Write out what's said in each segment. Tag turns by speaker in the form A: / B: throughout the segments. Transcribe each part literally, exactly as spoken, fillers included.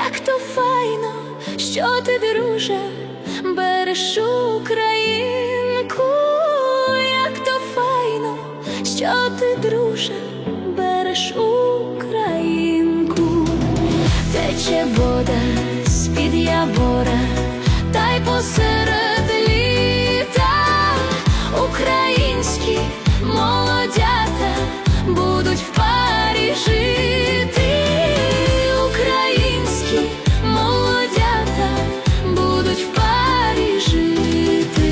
A: як то файно, що ти, друже, береш українку, як то файно, що ти, друже, береш українку. Тече вода з-під явора, та й посеред літа українські молодята будуть в парі жити. Українські молодята будуть в парі жити.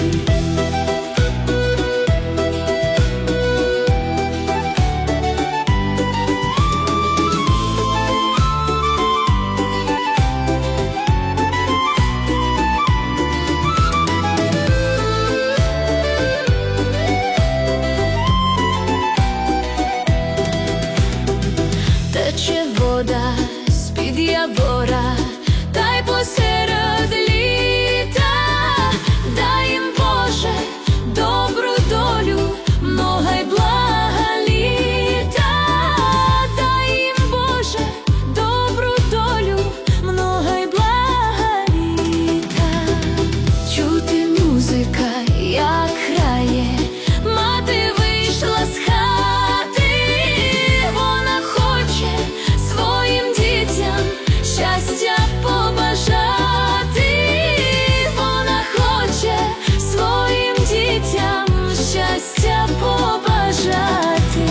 A: Тече вода з-під явора, та й посеред літа. Дай їм, Боже, добру долю, много й блага літа. Дай їм, Боже, добру долю, много й блага літа. Чути музика, як грає, мати вийшла з хати. Вона хоче своїм дітям щастя побажати. Вона хоче своїм дітям щастя побажати.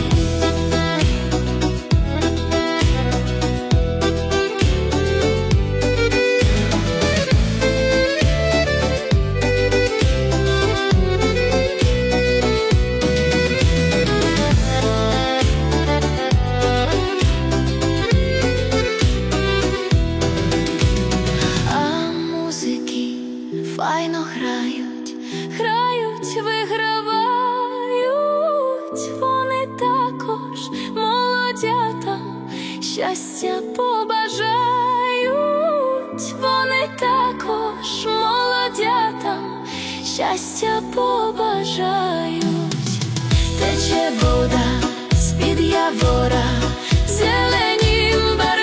A: Файно грають, грають, вигравають. Вони також молодятам щастя побажають. Вони також молодятам щастя побажають. Тече вода з-під явора, зеленім берегом.